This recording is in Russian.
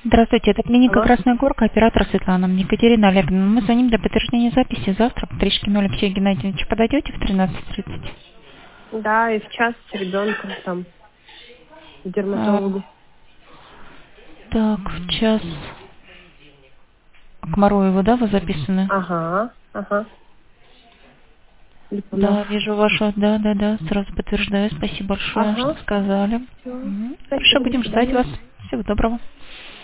Здравствуйте, это клиника Алло? Красная Горка, оператор Светлана. Мне Екатерина Олеговна. Мы звоним для подтверждения записи. Завтра к Тришкину Алексею Геннадьевичу подойдете в 13:30? Да, и в час с ребенком там, к А, дерматологу. так, в час к Мароеву, да, вы записаны? Ага. Липунов. Да, вижу вашу, да, сразу подтверждаю. Спасибо большое, что Ага. сказали. Все. Мгм. Хорошо, Спасибо, до будем ждать свидания. вас. Всего доброго.